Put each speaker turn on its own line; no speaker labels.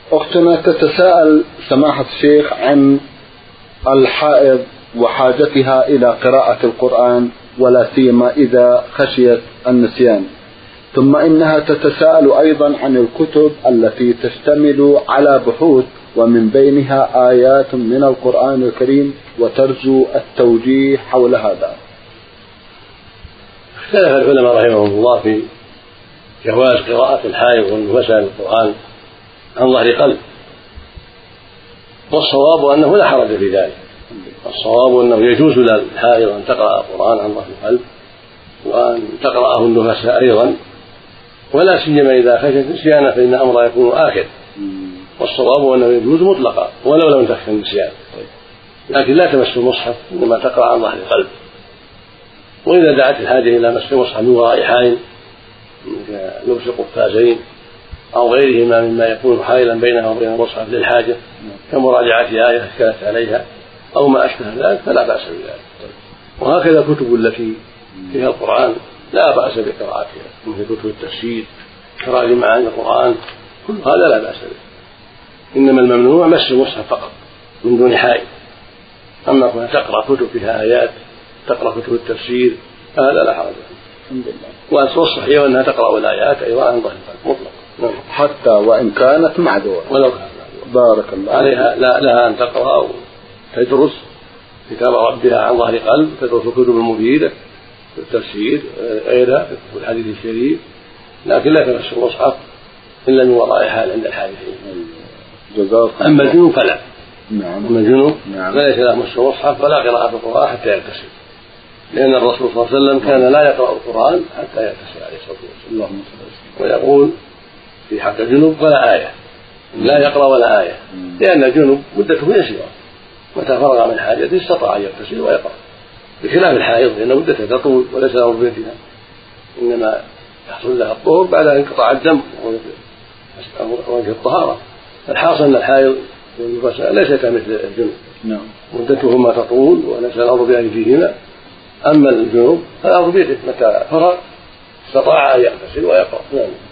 أختنا تتساءل سماحة الشيخ عن الحائض وحاجتها إلى قراءة القرآن ولا سيما إذا خشيت النسيان، ثم إنها تتساءل أيضا عن الكتب التي تشتمل على بحوث ومن بينها آيات من القرآن الكريم وترجو التوجيه حول هذا.
اختلف العلماء رحمهم الله في جواز قراءة الحائض والنفساء القرآن عن ظهر قلب، والصواب أنه لا حرج في ذلك. الصواب أنه يجوز للحائض أن تقرأ القرآن عن ظهر قلب وأن تقرأه النفساء أيضا، ولا سيما إذا خشيت نسيانه فإن أمره يكون آكد. والصواب أنه يجوز مطلقا ولو لم تخشى النسيان، لكن لا تمس المصحف إنما تقرأ عن ظهر قلب. وإذا دعت الحاجة إلى مس المصحف من وراء حائل لبس قفازين أو غيرهما مما يكون حائلا بينها وبين المصحف للحاجة كمراجعة آية اشكلت عليها أو ما أشبه ذلك فلا بأس بذلك. وهكذا الكتب التي فيها القرآن لا بأس بقراءتها، مثل كتب التفسير تراجم معاني القرآن، كل هذا لا بأس به، إنما الممنوع مس المصحف فقط من دون حائل. أما كونها تقرأ كتب فيها آيات، تقرأ كتب التفسير، هذا لا حرج فيه. والصحيح أنها تقرأ الآيات أيضا عن ظهر قلب مطلقا،
حتى وإن كانت معذورة
ولو كانت معذورة.
بارك الله
عليها لها أن تقرأ وتدرس كتاب ربها عن ظهر قلب، تدرس الكتب المفيدة في التفسير غيرها في الحديث الشريف، لكن لا تمس المصحف إلا من وراء حال عند الحادثين. أما الجنوب فلا. أما الجنوب فليس له مس المصحف ولا قراءة القرآن حتى يغتسل، لأن الرسول صلى الله عليه وسلم كان لا يقرأ القرآن حتى يغتسل عليه الصلاة والسلام. ويقول في حق الجنوب ولا آية، لا يقرأ ولا آية، لأن الجنوب مدته يسيرة، متى فرغ من حاجته استطاع أن يغتسل ويقرأ، بخلاف الحائض لأن مدتها تطول وليس له بيتها، إنما يحصل لها الطهر بعد أن انقطع الدم وجه الطهارة. الحاصل أن الحائض والنفساء ليس كمثل الجنوب، مدتهما تطول وليس الأمر بأن فيهما. أما الجنوب فالأمر بيده، متى فرغ استطاع أن يغتسل ويقرأ.